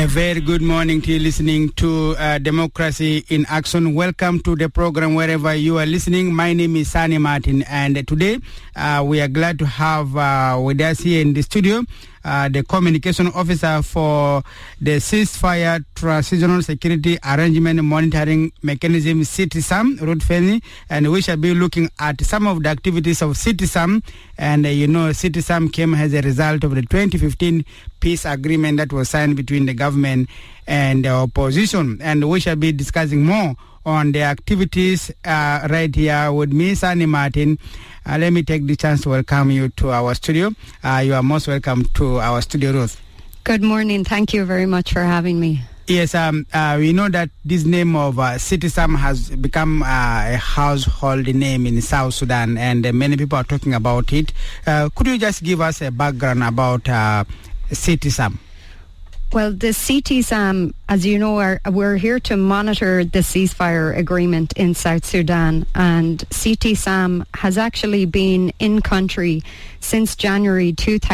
very good morning to you listening to Democracy in Action. Welcome to the program wherever you are listening. My name is Sani Martin, and today we are glad to have with us here in the studio the communication officer for the Ceasefire Transitional Security Arrangement Monitoring Mechanism, CITESAM, Ruth Fenny, and we shall be looking at some of the activities of CITESAM. And CITESAM came as a result of the 2015 peace agreement that was signed between the government and the opposition. And we shall be discussing more on the activities right here with me, Sani Martin. Let me take the chance to welcome you to our studio. You are most welcome to our studio, Ruth. Good morning. Thank you very much for having me. Yes, we know that this name of CITESAM has become a household name in South Sudan, and many people are talking about it. Could you just give us a background about CITESAM? Well, the CITESAM, as you know, we're here to monitor the ceasefire agreement in South Sudan, and CITESAM has actually been in country since January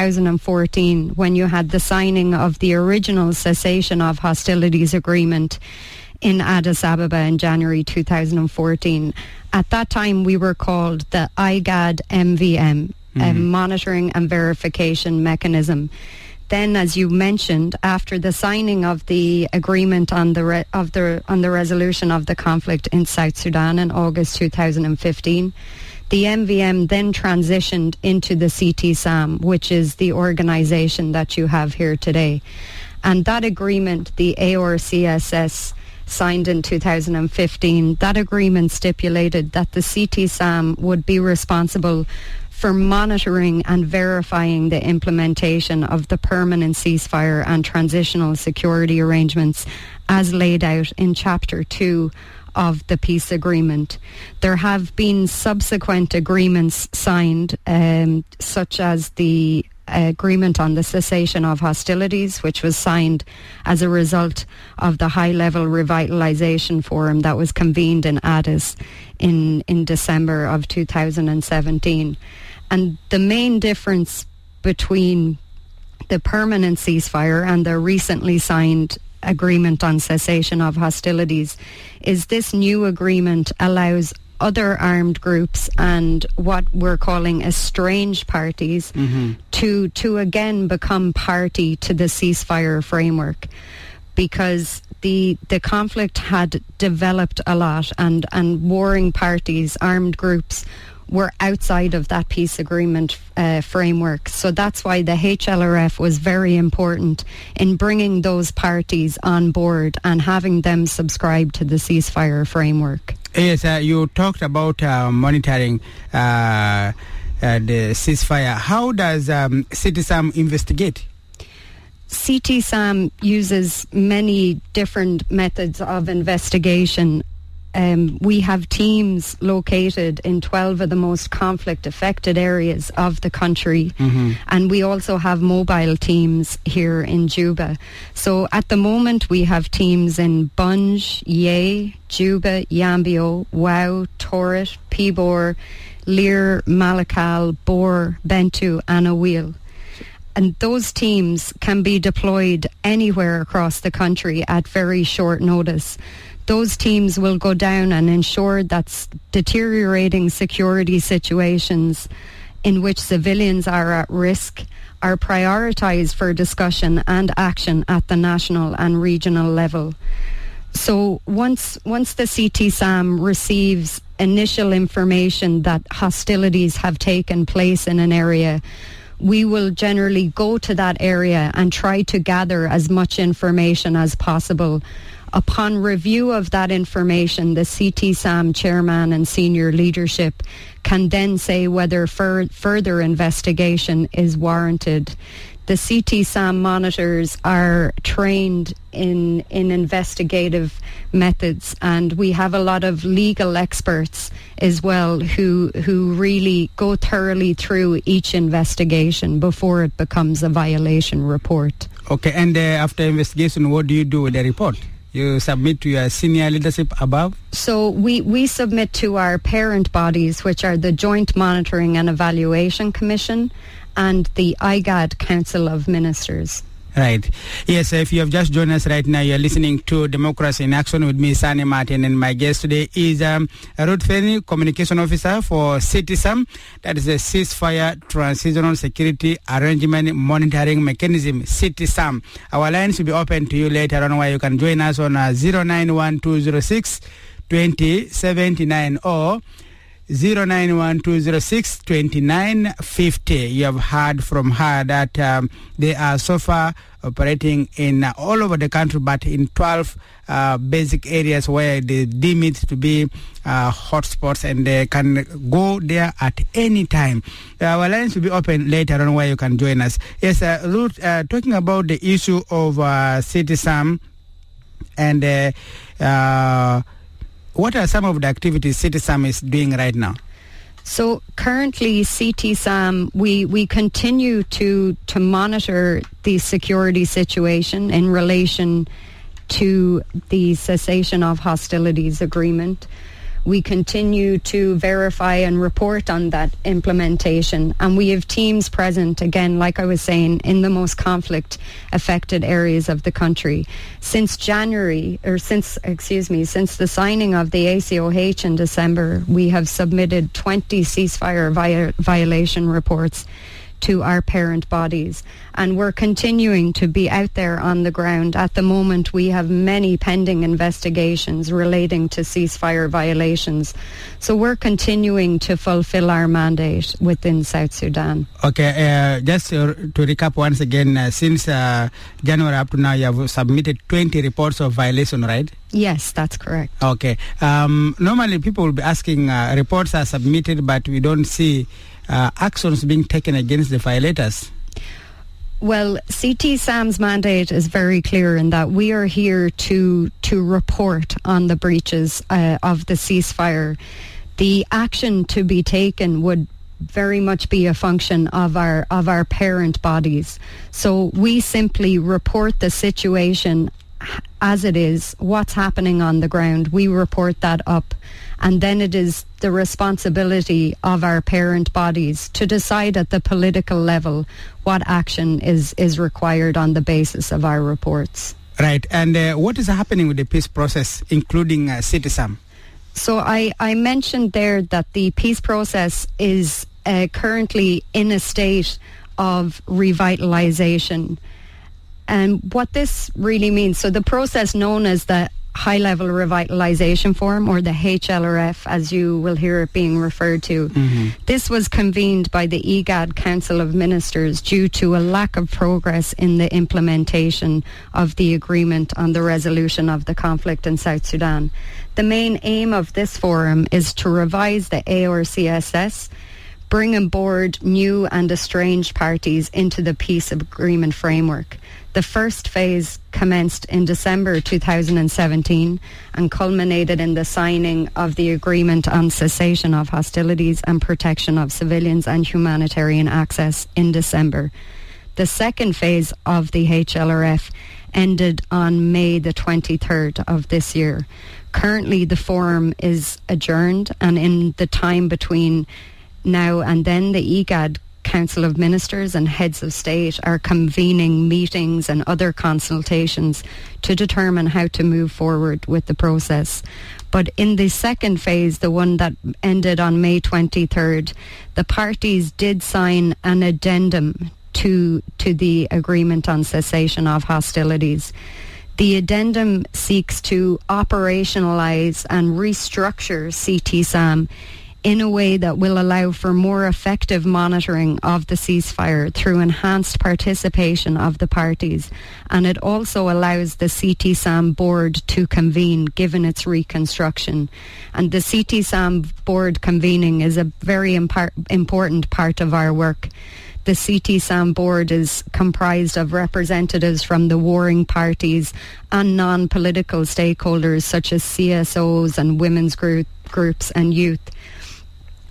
2014, when you had the signing of the original cessation of hostilities agreement in Addis Ababa in January 2014. At that time, we were called the IGAD MVM, a monitoring and verification mechanism. Then, as you mentioned, after the signing of the agreement on the resolution of the conflict in South Sudan in August 2015, the MVM then transitioned into the CITESAM, which is the organisation that you have here today. And that agreement, the AOR-CSS, signed in 2015, that agreement stipulated that the CITESAM would be responsible for monitoring and verifying the implementation of the permanent ceasefire and transitional security arrangements as laid out in Chapter 2 of the peace agreement. There have been subsequent agreements signed, such as the agreement on the cessation of hostilities, which was signed as a result of the high-level revitalization forum that was convened in Addis in December of 2017. And the main difference between the permanent ceasefire and the recently signed agreement on cessation of hostilities is this new agreement allows other armed groups and what we're calling estranged parties to again become party to the ceasefire framework, because the conflict had developed a lot and warring parties, armed groups, were outside of that peace agreement framework. So that's why the HLRF was very important in bringing those parties on board and having them subscribe to the ceasefire framework. Yes, you talked about monitoring the ceasefire. How does CITESAM investigate? CITESAM uses many different methods of investigation. We have teams located in 12 of the most conflict-affected areas of the country, and we also have mobile teams here in Juba. So at the moment we have teams in Bunj, Yei, Juba, Yambio, Wau, Torit, Pibor, Lear, Malakal, Bor, Bentu and Awil. And those teams can be deployed anywhere across the country at very short notice. Those teams will go down and ensure that deteriorating security situations in which civilians are at risk are prioritised for discussion and action at the national and regional level. So once the CITESAM receives initial information that hostilities have taken place in an area, we will generally go to that area and try to gather as much information as possible. Upon review of that information, the CITESAM chairman and senior leadership can then say whether further investigation is warranted. The CITESAM monitors are trained in investigative methods, and we have a lot of legal experts as well who really go thoroughly through each investigation before it becomes a violation report. Okay, and after investigation, what do you do with the report? You submit to your senior leadership above? So we submit to our parent bodies, which are the Joint Monitoring and Evaluation Commission and the IGAD Council of Ministers. Right. Yes, if you have just joined us right now, you're listening to Democracy in Action with me, Sani Martin, and my guest today is Ruth Fenny, Communication Officer for CITISAM, that is the Ceasefire Transitional Security Arrangement Monitoring Mechanism, CITISAM. Our lines will be open to you later on, where you can join us on 091206 2079 or 091206 2950. You have heard from her that they are so far operating in all over the country, but in 12 basic areas where they deem it to be hotspots, and they can go there at any time. Our lines will be open later on, where you can join us. Yes, Ruth, talking about the issue of CITISAM and what are some of the activities CITISAM is doing right now? So currently, CITISAM, we continue to monitor the security situation in relation to the cessation of hostilities agreement. We continue to verify and report on that implementation, and we have teams present, again, like I was saying, in the most conflict-affected areas of the country. Since the signing of the ACOH in December, we have submitted 20 ceasefire violation reports to our parent bodies, and we're continuing to be out there on the ground. At the moment, we have many pending investigations relating to ceasefire violations, so we're continuing to fulfill our mandate within South Sudan. Okay, just to recap once again, since January up to now, you have submitted 20 reports of violation, right? Yes, that's correct. Okay. Normally, people will be asking, reports are submitted, but we don't see actions being taken against the violators. Well, CITISAM's mandate is very clear in that we are here to report on the breaches of the ceasefire. The action to be taken would very much be a function of our parent bodies. So we simply report the situation as it is, what's happening on the ground. We report that up, and then it is the responsibility of our parent bodies to decide at the political level what action is required on the basis of our reports. Right, and what is happening with the peace process, including CITISAM? So I mentioned there that the peace process is currently in a state of revitalization. And what this really means, so the process known as the High-Level Revitalization Forum, or the HLRF, as you will hear it being referred to, this was convened by the IGAD Council of Ministers due to a lack of progress in the implementation of the agreement on the resolution of the conflict in South Sudan. The main aim of this forum is to revise the ARCSS, bring on board new and estranged parties into the peace agreement framework. The first phase commenced in December 2017 and culminated in the signing of the agreement on cessation of hostilities and protection of civilians and humanitarian access in December. The second phase of the HLRF ended on May the 23rd of this year. Currently, the forum is adjourned, and in the time between now and then, the IGAD Council of Ministers and Heads of State are convening meetings and other consultations to determine how to move forward with the process. But in the second phase, the one that ended on May 23rd, the parties did sign an addendum to the agreement on cessation of hostilities. The addendum seeks to operationalise and restructure CITISAM in a way that will allow for more effective monitoring of the ceasefire through enhanced participation of the parties. And it also allows the CITISAM board to convene, given its reconstruction. And the CITISAM board convening is a very important part of our work. The CITISAM board is comprised of representatives from the warring parties and non-political stakeholders such as CSOs and women's groups and youth.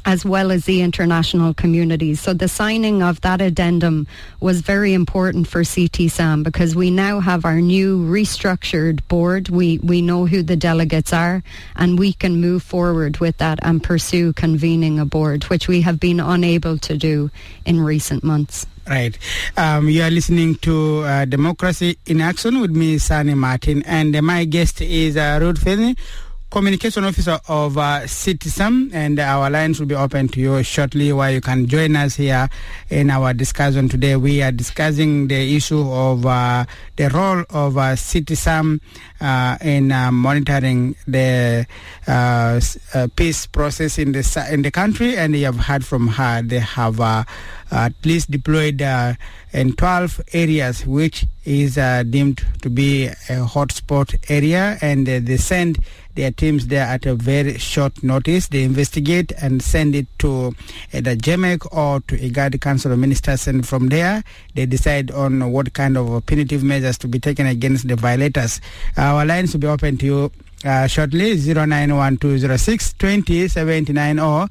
as well as the international communities. So the signing of that addendum was very important for CTSAM because we now have our new restructured board. We know who the delegates are, and we can move forward with that and pursue convening a board, which we have been unable to do in recent months. Right. You are listening to Democracy in Action with me, Sani Martin, and my guest is Ruth Finney, Communication Officer of CTSAM, and our lines will be open to you shortly where you can join us here in our discussion today. We are discussing the issue of the role of CTSAM in monitoring the peace process in the country, and you have heard from her. They have at least deployed in 12 areas, which is deemed to be a hotspot area, and they send their teams there at a very short notice. They investigate and send it to either JEMEC or to IGAD Council of Ministers, and from there they decide on what kind of punitive measures to be taken against the violators. Our lines will be open to you shortly, 09120622079 or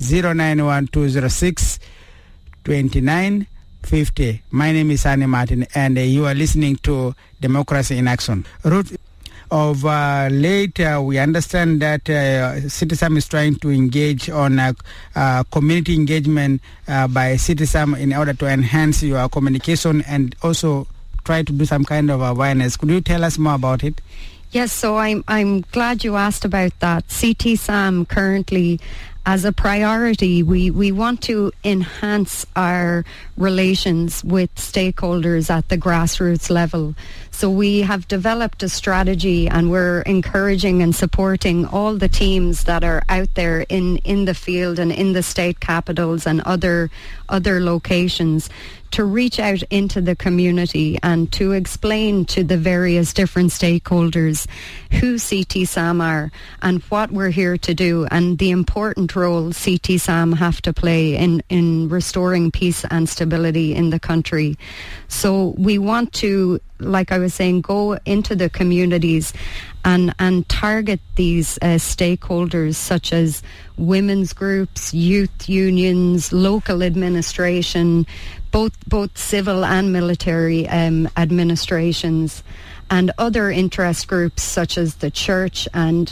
09120622950. My name is Sani Martin, and you are listening to Democracy in Action. Ruth, of late, we understand that CTSAM is trying to engage on community engagement by CTSAM in order to enhance your communication and also try to do some kind of awareness. Could you tell us more about it? Yes, so I'm glad you asked about that. CTSAM currently, as a priority, we want to enhance our relations with stakeholders at the grassroots level. So we have developed a strategy, and we're encouraging and supporting all the teams that are out there in the field and in the state capitals and other locations to reach out into the community and to explain to the various different stakeholders who CTSAM are and what we're here to do, and the important role CTSAM have to play in restoring peace and stability in the country. So we want to, like I was saying, go into the communities and target these stakeholders such as women's groups, youth unions, local administration, both civil and military administrations, and other interest groups such as the church and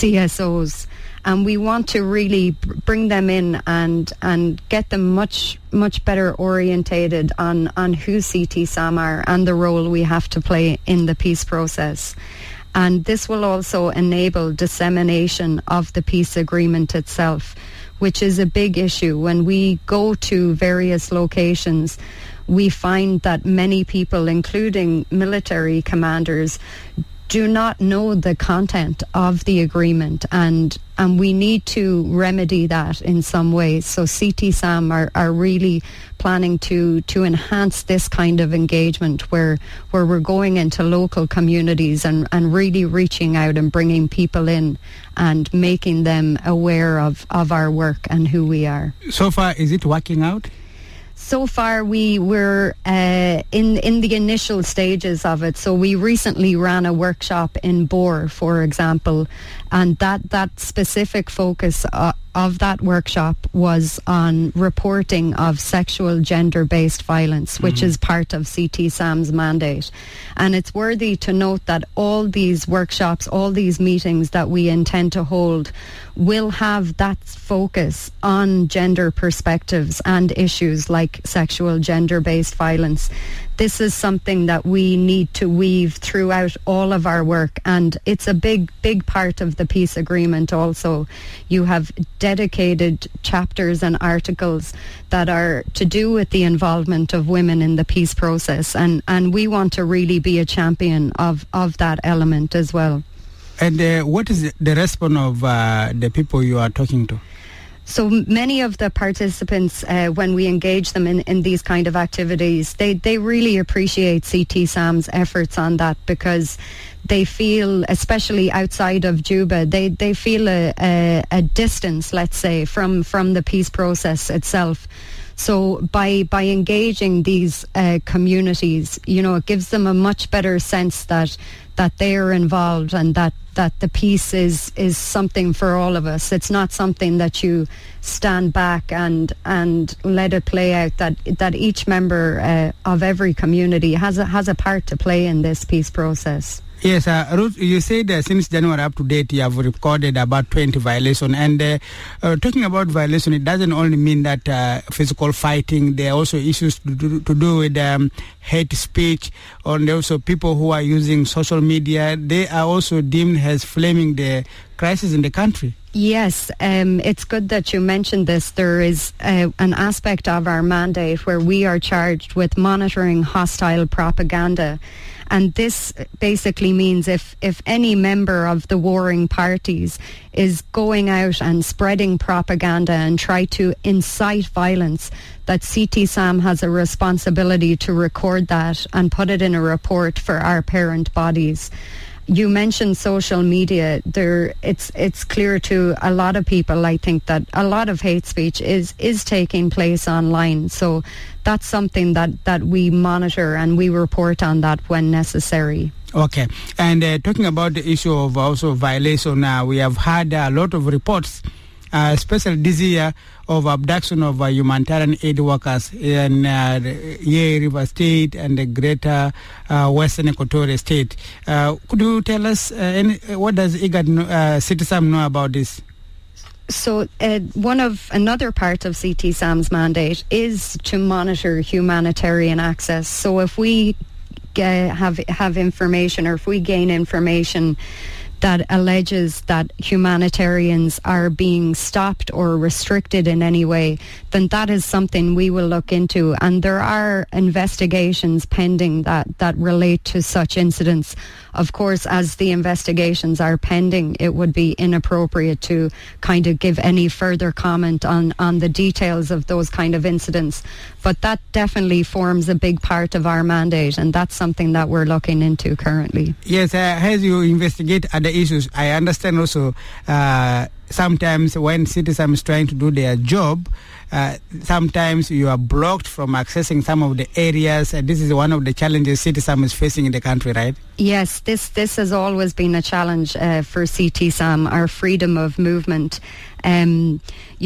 CSOs. And we want to really bring them in and get them much better orientated on who CTSAM are and the role we have to play in the peace process. And this will also enable dissemination of the peace agreement itself, which is a big issue. When we go to various locations, we find that many people, including military commanders, do not know the content of the agreement, and we need to remedy that in some ways. So CTSAM are really planning to enhance this kind of engagement where we're going into local communities and really reaching out and bringing people in and making them aware of our work and who we are. So far, is it working out? So far, we were in the initial stages of it. So we recently ran a workshop in Bor, for example, and that specific focus of that workshop was on reporting of sexual gender-based violence, which is part of CTSAM's mandate. And it's worthy to note that all these workshops, all these meetings that we intend to hold will have that focus on gender perspectives and issues like sexual gender-based violence. This is something that we need to weave throughout all of our work, and it's a big part of the peace agreement also. You have dedicated chapters and articles that are to do with the involvement of women in the peace process, and we want to really be a champion of that element as well. And what is the response of the people you are talking to? So many of the participants, when we engage them in these kind of activities, they really appreciate CTSAM's efforts on that, because they feel, especially outside of Juba, they feel a distance, let's say, from the peace process itself. So by engaging these communities, it gives them a much better sense that they are involved, and that the peace is something for all of us. It's not something that you stand back and let it play out. That each member of every community has a part to play in this peace process. Yes, Ruth, you said since January up to date you have recorded about 20 violations. And talking about violation, it doesn't only mean that physical fighting. There are also issues to do with hate speech, and also people who are using social media. They are also deemed as flaming the crisis in the country. Yes, it's good that you mentioned this. There is an aspect of our mandate where we are charged with monitoring hostile propaganda. And this basically means if any member of the warring parties is going out and spreading propaganda and try to incite violence, that CTSAM has a responsibility to record that and put it in a report for our parent bodies. You mentioned social media. It's clear to a lot of people, I think, that a lot of hate speech is taking place online. So that's something that we monitor, and we report on that when necessary. Okay. And talking about the issue of also violation, we have had a lot of reports, especially this year, of abduction of humanitarian aid workers in Yei River State and the greater Western Equatoria State. Could you tell us what does CTSAM know about this? So another part of CTSAM's mandate is to monitor humanitarian access. So if we have information, or if we gain information that alleges that humanitarians are being stopped or restricted in any way, then that is something we will look into. And there are investigations pending that relate to such incidents. Of course, as the investigations are pending, it would be inappropriate to kind of give any further comment on the details of those kind of incidents. But that definitely forms a big part of our mandate, and that's something that we're looking into currently. Yes, as you investigate other issues, I understand also sometimes when CTSAM is trying to do their job, sometimes you are blocked from accessing some of the areas. This is one of the challenges CTSAM is facing in the country, right? Yes, this has always been a challenge for CTSAM, our freedom of movement. And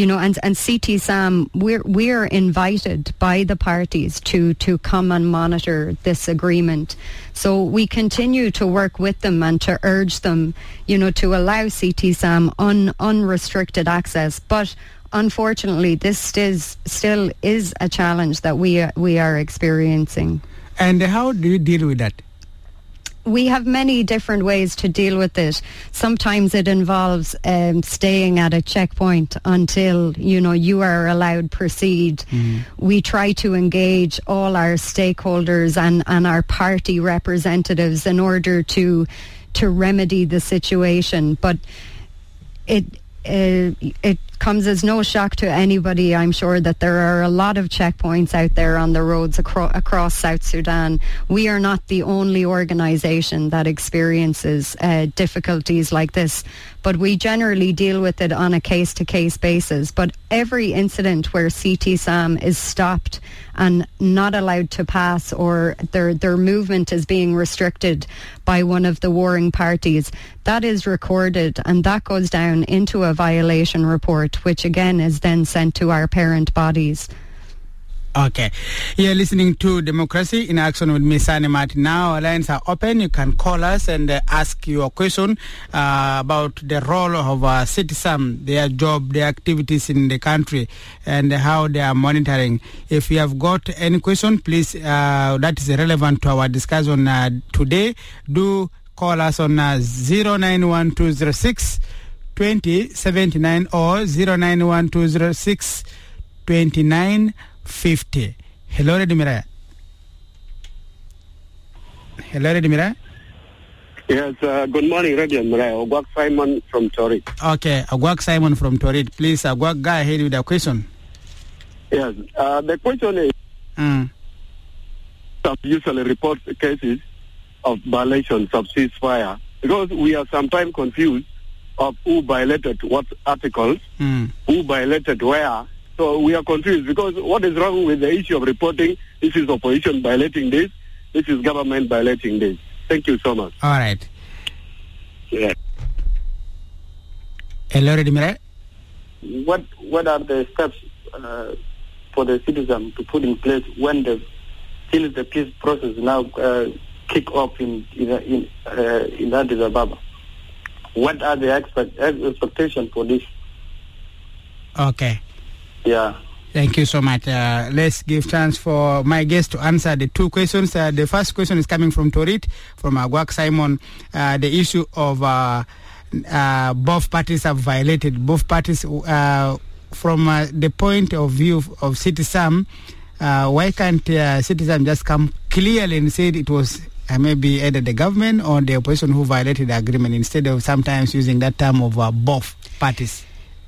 CTSAM, we're invited by the parties to come and monitor this agreement. So we continue to work with them and to urge them, to allow CTSAM unrestricted access. But unfortunately, this still is a challenge that we are experiencing. And how do you deal with that? We have many different ways to deal with it. Sometimes it involves staying at a checkpoint until you are allowed proceed. We try to engage all our stakeholders and our party representatives in order to remedy the situation. But it comes as no shock to anybody, I'm sure, that there are a lot of checkpoints out there on the roads across South Sudan. We are not the only organisation that experiences difficulties like this, but we generally deal with it on a case-to-case basis. But every incident where CTSAM is stopped and not allowed to pass, or their movement is being restricted by one of the warring parties, that is recorded, and that goes down into a violation report, which again is then sent to our parent bodies. Okay. You're listening to Democracy in Action with me, Sani Martin. Now, our lines are open. You can call us and ask your question about the role of CTSAM, their job, their activities in the country, and how they are monitoring. If you have got any question, please, that is relevant to our discussion today, do call us on 091206 2079 or 091206 2950. Hello, Redimira. Yes, good morning, Redimira. Ogwak Simon from Torit. Okay, Ogwak Simon from Torit. Please, Ogwak, go ahead with the question. Yes, the question is, some usually report cases of violations of ceasefire, because we are sometimes confused of who violated what articles, who violated where. So we are confused, because what is wrong with the issue of reporting? This is opposition violating this is government violating this. Thank you so much. All right. Yeah. Hello, Redimire. What are the steps for the citizen to put in place when still the peace process now kick off in Addis Ababa? What are the expectations for this? Okay. Yeah. Thank you so much. Let's give chance for my guest to answer the two questions. The first question is coming from Torit, from Agwak Simon. The issue of both parties have violated. Both parties, from the point of view of CITESAM, why can't CITESAM just come clearly and say it was maybe either the government or the opposition who violated the agreement, instead of sometimes using that term of both parties?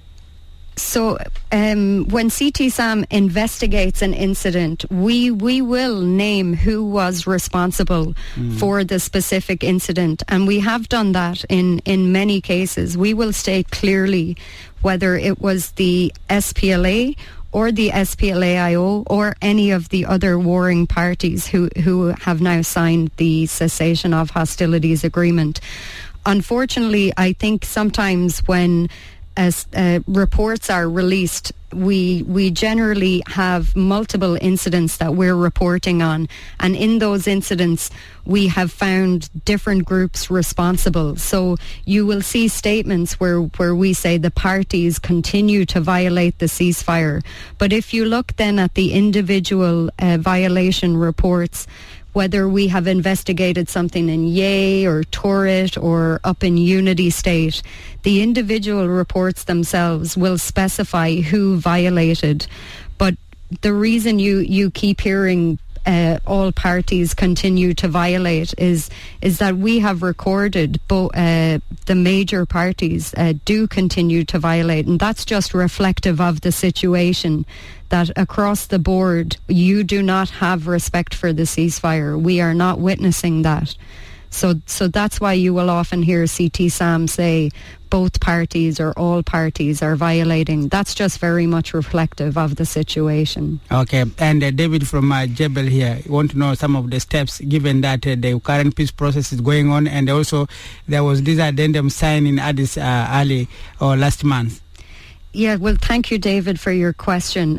So when CITESAM investigates an incident, we will name who was responsible for the specific incident, and we have done that in many cases. We will state clearly whether it was the SPLA or the SPLA-IO or any of the other warring parties who have now signed the cessation of hostilities agreement. Unfortunately, I think sometimes when as reports are released, we generally have multiple incidents that we're reporting on, and in those incidents we have found different groups responsible. So you will see statements where we say the parties continue to violate the ceasefire, but if you look then at the individual violation reports, whether we have investigated something in Yei or Torit or up in Unity State, the individual reports themselves will specify who violated. But the reason you keep hearing all parties continue to violate is that we have recorded the major parties do continue to violate, and that's just reflective of the situation, that across the board you do not have respect for the ceasefire. We are not witnessing that. So that's why you will often hear CITESAM say both parties or all parties are violating. That's just very much reflective of the situation. Okay, and David from Jebel here, you want to know some of the steps, given that the current peace process is going on, and also there was this addendum signed in Addis early or last month. Yeah, well, thank you, David, for your question.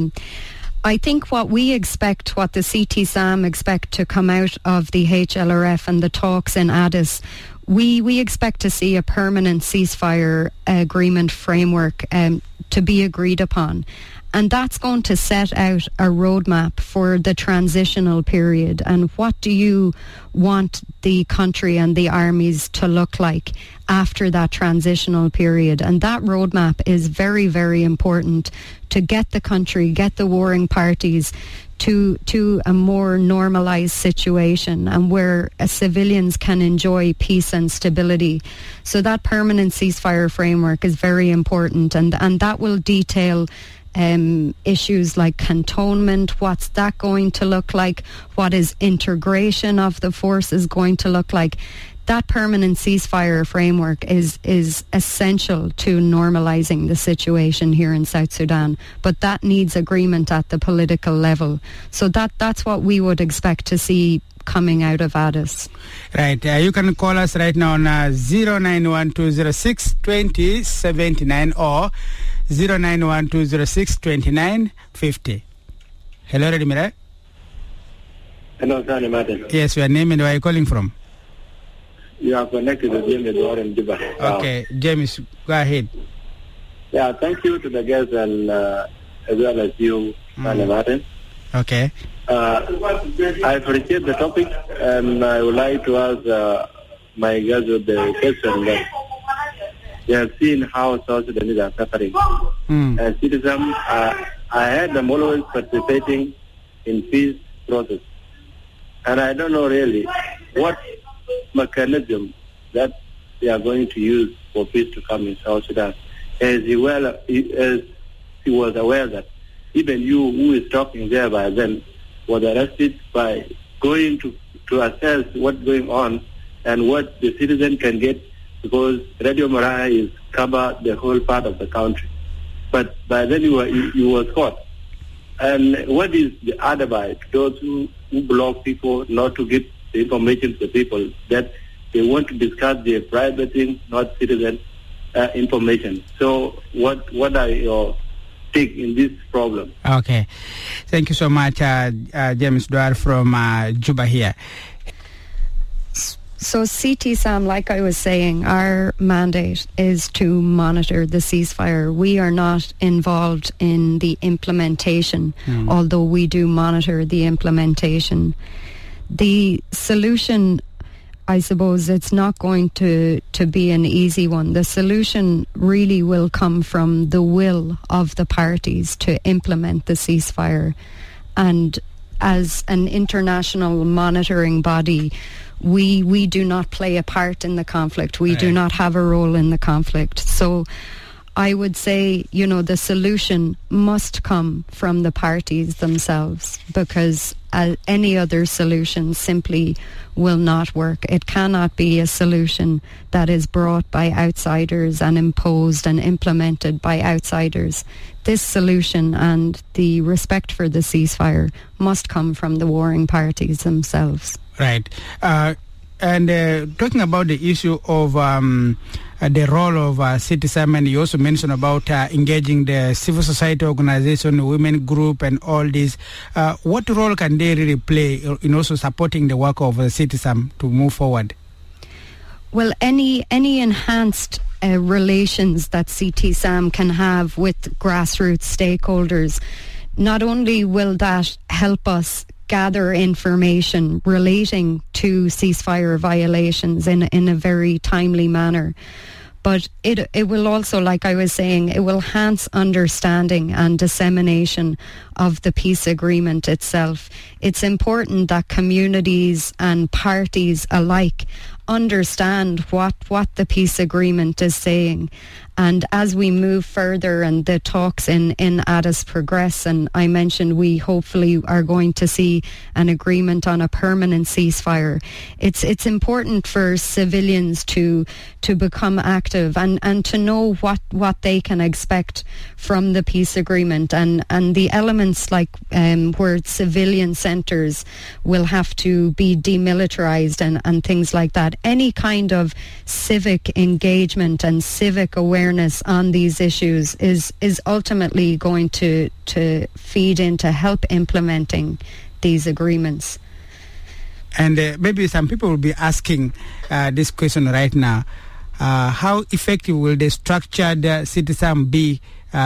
I think what we expect, what the CITESAM expect to come out of the HLRF and the talks in Addis, we expect to see a permanent ceasefire agreement framework to be agreed upon. And that's going to set out a roadmap for the transitional period. And what do you want the country and the armies to look like after that transitional period? And that roadmap is very, very important to get the country, get the warring parties to a more normalized situation, and where civilians can enjoy peace and stability. So that permanent ceasefire framework is very important, and that will detail issues like cantonment. What's that going to look like? What is integration of the forces going to look like? That permanent ceasefire framework is essential to normalizing the situation here in South Sudan, but that needs agreement at the political level. So that's what we would expect to see coming out of Addis. Right. You can call us right now on 09120622079 or 09120622950. Hello, Redimire. Hello, Sani Martin. Yes, your name and where are you calling from? You are connected with James Warren Juba. Okay, James, go ahead. Yeah, thank you to the guests and as well as you, Sani Martin. Okay. I appreciate the topic, and I would like to ask my guests with the question that they have seen how South Sudanese are suffering. As citizens, I had them always participating in peace process. And I don't know really what mechanism that they are going to use for peace to come in South Sudan. As he was aware that even you who is talking there by then was arrested by going to assess what's going on and what the citizen can get, because Radio Mariah is cover the whole part of the country. But by then you were caught. And what is the advice to those who block people not to get the information to the people that they want to discuss their private things, not citizen information. So what are your take in this problem? Okay. Thank you so much, James Dwar from Juba here. So CTSAM, like I was saying, our mandate is to monitor the ceasefire. We are not involved in the implementation, although we do monitor the implementation. The solution, I suppose, it's not going to be an easy one. The solution really will come from the will of the parties to implement the ceasefire. And as an international monitoring body, we do not play a part in the conflict. We do not have a role in the conflict. So I would say, the solution must come from the parties themselves, because any other solution simply will not work. It cannot be a solution that is brought by outsiders and imposed and implemented by outsiders. This solution and the respect for the ceasefire must come from the warring parties themselves. Right. And talking about the issue of the role of CTSAM, and you also mentioned about engaging the civil society organization, women group, and all this. What role can they really play in also supporting the work of CTSAM to move forward? Well, any enhanced relations that CTSAM can have with grassroots stakeholders, not only will that help us gather information relating to ceasefire violations in a very timely manner, but it will also, like I was saying, it will enhance understanding and dissemination of the peace agreement itself. It's important that communities and parties alike understand what the peace agreement is saying. And as we move further and the talks in Addis progress, and I mentioned we hopefully are going to see an agreement on a permanent ceasefire, it's important for civilians to become active and to know what they can expect from the peace agreement, and the elements like where civilian centres will have to be demilitarized and things like that. Any kind of civic engagement and civic awareness on these issues is ultimately going to feed into help implementing these agreements. And maybe some people will be asking this question right now. How effective will the structured CTSAM be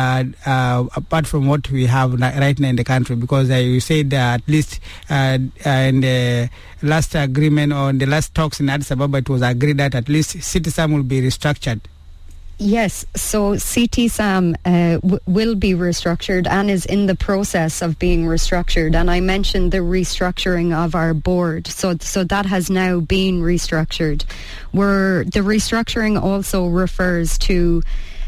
apart from what we have right now in the country? Because you said at least in the last agreement or in the last talks in Addis Ababa, it was agreed that at least CTSAM will be restructured. Yes, so CTSAM will be restructured and is in the process of being restructured. And I mentioned the restructuring of our board. So that has now been restructured. The restructuring also refers to,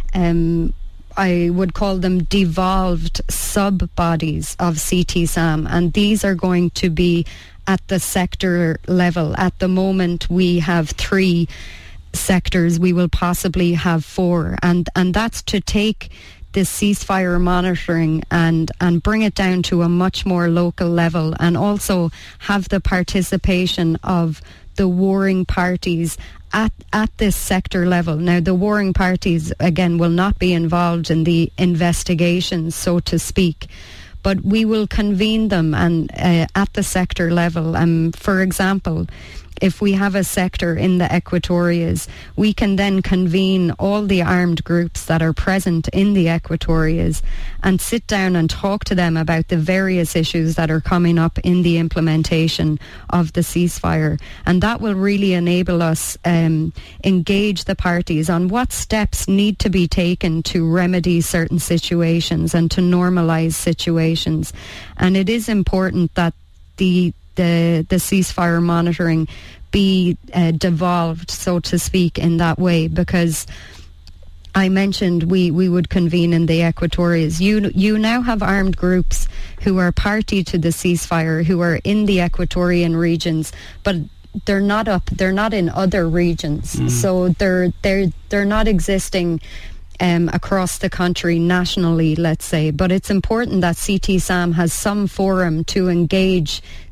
I would call them devolved sub-bodies of CTSAM. And these are going to be at the sector level. At the moment, we have 3 sectors. We will possibly have 4, and that's to take the ceasefire monitoring and bring it down to a much more local level, and also have the participation of the warring parties at this sector level. Now, the warring parties, again, will not be involved in the investigations, so to speak, but we will convene them and at the sector level. For example, if we have a sector in the Equatorias, we can then convene all the armed groups that are present in the Equatorias and sit down and talk to them about the various issues that are coming up in the implementation of the ceasefire. And that will really enable us engage the parties on what steps need to be taken to remedy certain situations and to normalise situations. And it is important that the ceasefire monitoring be devolved, so to speak, in that way, because I mentioned we would convene in the Equatorias. You now have armed groups who are party to the ceasefire, who are in the Equatorian regions, but they're not in other regions. So they're not existing across the country nationally, let's say. But it's important that CTSAM has some forum to engage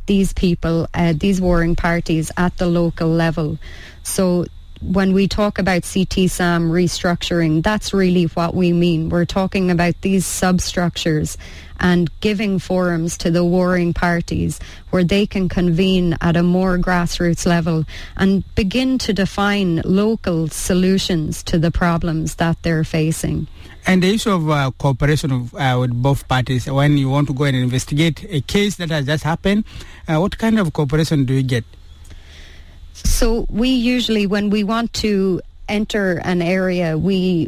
these people, these warring parties at the local level. So when we talk about CTSAM restructuring, that's really what we mean. We're talking about these substructures and giving forums to the warring parties where they can convene at a more grassroots level and begin to define local solutions to the problems that they're facing. And the issue of cooperation with both parties, when you want to go and investigate a case that has just happened, what kind of cooperation do you get? So we usually, when we want to enter an area, we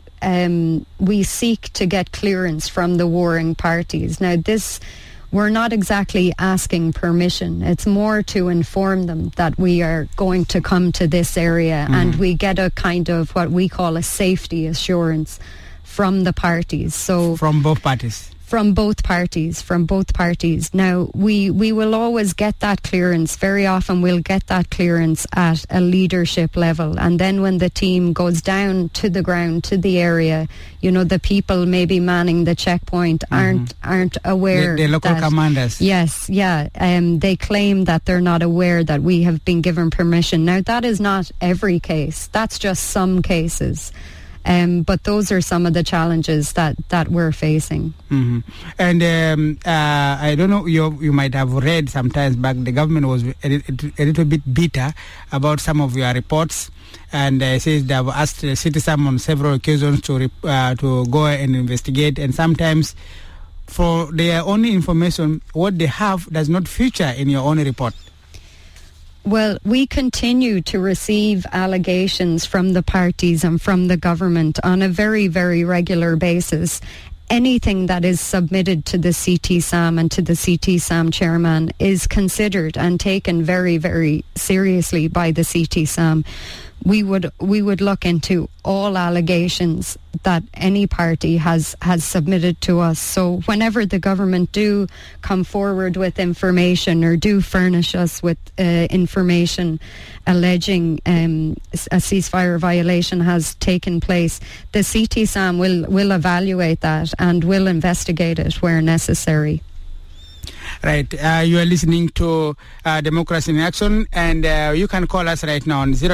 seek to get clearance from the warring parties. Now, we're not exactly asking permission. It's more to inform them that we are going to come to this area, and we get a kind of what we call a safety assurance from the parties. So from both parties? From both parties. Now, we will always get that clearance. Very often we'll get that clearance at a leadership level. And then when the team goes down to the ground, to the area, the people maybe manning the checkpoint aren't aware. The local commanders. Yes, yeah. They claim that they're not aware that we have been given permission. Now, that is not every case. That's just some cases. But those are some of the challenges that we're facing. Mm-hmm. And I don't know, you might have read sometimes back, the government was a little bit bitter about some of your reports, and says they have asked the CTSAM on several occasions to go and investigate, and sometimes for their own information, what they have does not feature in your own report. Well, we continue to receive allegations from the parties and from the government on a very, very regular basis. Anything that is submitted to the CTSAM and to the CTSAM chairman is considered and taken very, very seriously by the CTSAM. We would look into all allegations that any party has submitted to us. So whenever the government do come forward with information or do furnish us with information alleging a ceasefire violation has taken place, the CTSAM will evaluate that and will investigate it where necessary. Right. You are listening to Democracy in Action, and you can call us right now on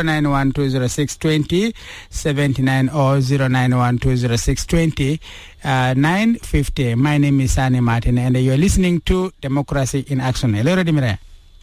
091-206-2079 or 091-206-20-950. My name is Sani Martin, and you are listening to Democracy in Action. Hello, Redimire.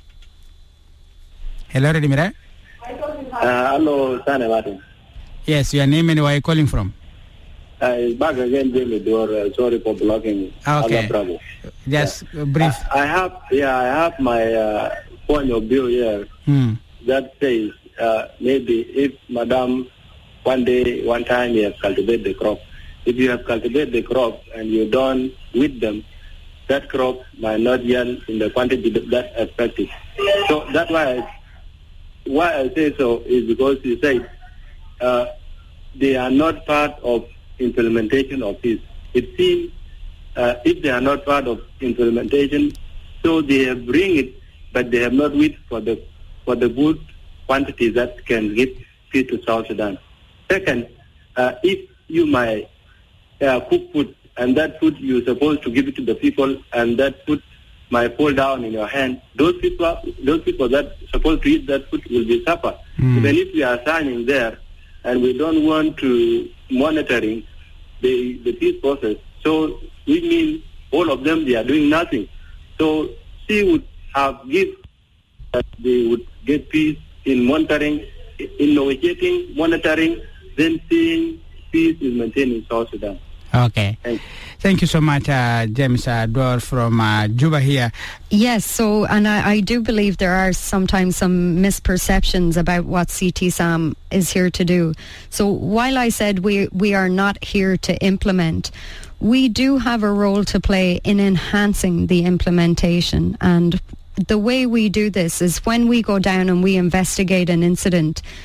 Hello, Sani Martin. Yes, your name and where are you calling from? Back again, Jamie Dore. Sorry for blocking. Okay. Just brief. I have my point of view here that says maybe if Madam one time you have cultivated the crop. If you have cultivated the crop and you don't weed them, that crop might not yield in the quantity that's expected. So that's why I say so is because you say they are not part of implementation of this. It seems if they are not part of implementation, so they have bring it, but they have not weed for the good quantity that can give feed to South Sudan. Second, if you might cook food and that food you're supposed to give it to the people, and that food might fall down in your hand, those people that are supposed to eat that food will be suffer. Even if we are signing there, and we don't want to monitoring the peace process. So we mean all of them, they are doing nothing. So she would have give that they would get peace in monitoring, in negotiating, monitoring, then seeing peace is maintained in South Sudan. Okay. Thank you so much, James Dore from Juba here. Yes, so, and I do believe there are sometimes some misperceptions about what CTSAM is here to do. So while I said we are not here to implement, we do have a role to play in enhancing the implementation. And the way we do this is when we go down and we investigate an incident,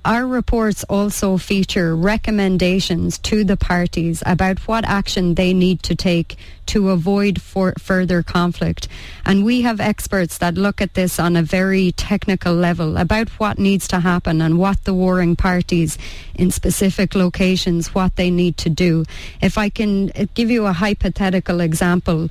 our reports also feature recommendations to the parties about what action they need to take to avoid further conflict. And we have experts that look at this on a very technical level about what needs to happen and what the warring parties in specific locations, what they need to do. If I can give you a hypothetical example,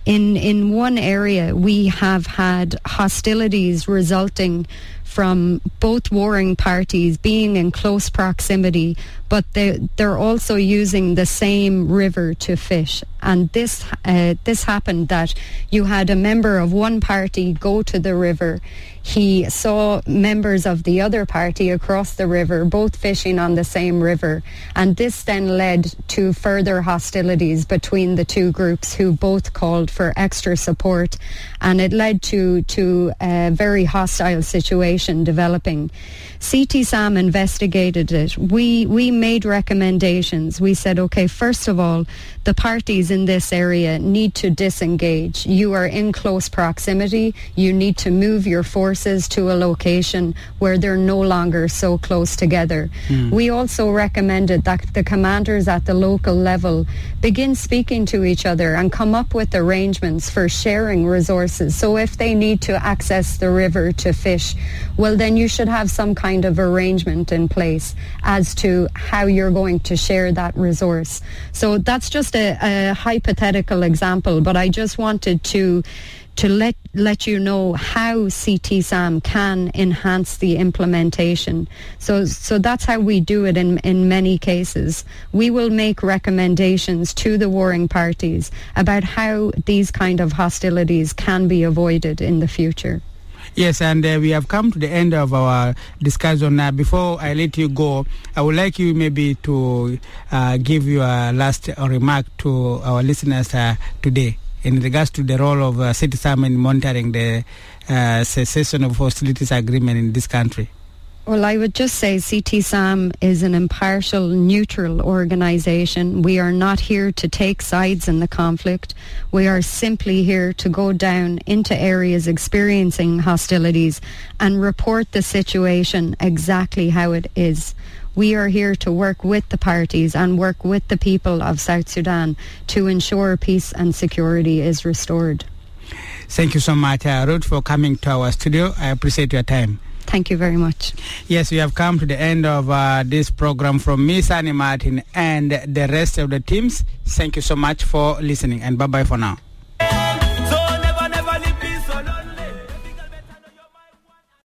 in one area we have had hostilities resulting from both warring parties being in close proximity, but they're also using the same river to fish. And this happened that you had a member of one party go to the river. He saw members of the other party across the river, both fishing on the same river. And this then led to further hostilities between the two groups who both called for extra support. And it led to a very hostile situation developing. CTSAM investigated it. We made recommendations. We said, okay, first of all, the parties in this area need to disengage. You are in close proximity. You need to move your forces to a location where they're no longer so close together. We also recommended that the commanders at the local level begin speaking to each other and come up with arrangements for sharing resources. So if they need to access the river to fish, well, then you should have some kind of arrangement in place as to how you're going to share that resource. So that's just a hypothetical example, but I just wanted to let you know how CTSAM can enhance the implementation. So that's how we do it in many cases. We will make recommendations to the warring parties about how these kind of hostilities can be avoided in the future. Yes, and we have come to the end of our discussion. Before I let you go, I would like you maybe to give your last remark to our listeners today in regards to the role of CTSAM in monitoring the cessation of hostilities agreement in this country. Well, I would just say CTSAM is an impartial, neutral organisation. We are not here to take sides in the conflict. We are simply here to go down into areas experiencing hostilities and report the situation exactly how it is. We are here to work with the parties and work with the people of South Sudan to ensure peace and security is restored. Thank you so much, Ruth, for coming to our studio. I appreciate your time. Thank you very much. Yes, we have come to the end of this program from me, Sani Martin, and the rest of the teams. Thank you so much for listening, and bye-bye for now.